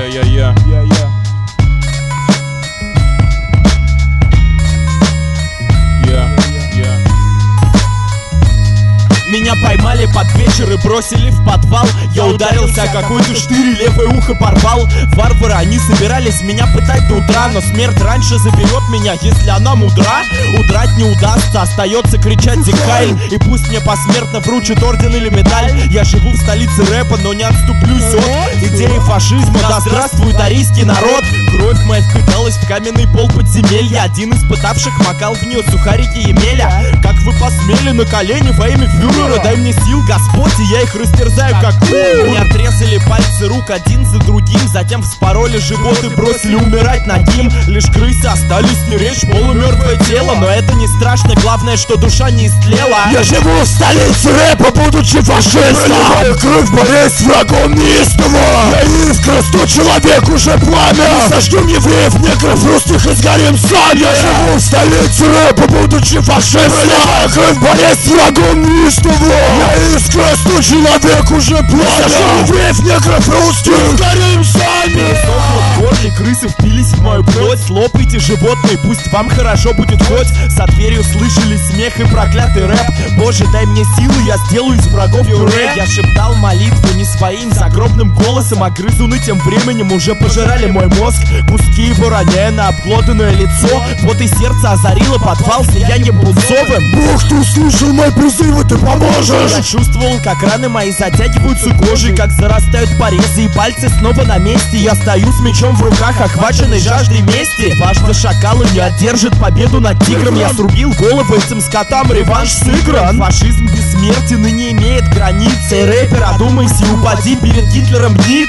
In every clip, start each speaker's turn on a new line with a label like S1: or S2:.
S1: Меня поймали под вечер и бросили в подвал. Я ударился о какой-то штырь и левое ухо порвал. Варвары, они собирались меня пытать до утра, но смерть раньше заберет меня, если она мудра. Удрать не удастся, остается кричать «Зихайль!» И пусть мне посмертно вручат орден или медаль. Я живу в столице рэпа, но не отступлюсь от идеи фашизма. Да здравствует арийский народ! Кровь моя впиталась в каменный пол подземелья. Один из пытавших макал в нее сухарики Емеля. Как вы посмели на колени во имя фюрера? Дай мне сил, Господь, и я их растерзаю как кур. Мне отрезали пальцы рук один за другим, затем вспороли живот и бросили умирать нагим. Лишь крысы остались стеречь полумертвое тело, но это не страшно, главное, что душа не истлела.
S2: Я живу в столице рэпа, будучи фашистом. Проливаю кровь, борясь с врагом неистово. Я искра, 100 человек уже пламя. Мы сожжем евреев, негров, русских и сгорим сами. Я живу в столице рэпа, будучи фашистом. Проливаю кровь, борясь с врагом неистово. Я искра, 100 человек уже пламя. Сожжем евреев, негров, русских и сгорим сами.
S1: В горле крысы впились в мою плоть. Слопайте, животные, пусть вам хорошо будет хоть. За дверью слышали смех и проклятый рэп. Боже, дай мне силы, я сделаю из врагов пюре. Я шептал молитву не своим загробным голосом, а грызуны тем временем уже пожирали мой мозг. Куски его роняя на обглоданное лицо. Вот и сердце озарило подвал сиянием пунцовым.
S2: Бог, ты услышал мой призыв, и ты поможешь.
S1: Я чувствовал, как раны мои затягиваются кожей, как зарастают порезы и пальцы снова на месте. Я стою с мечом в руках, охваченный жаждой мести. Важно, шакалы не одержит победу над тигром. Я срубил головы этим скотам, реванш сыгран. Фашизм бессмертен и не имеет границ. Эй, рэпер, одумайся и упади перед Гитлером ниц.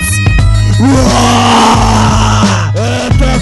S2: Это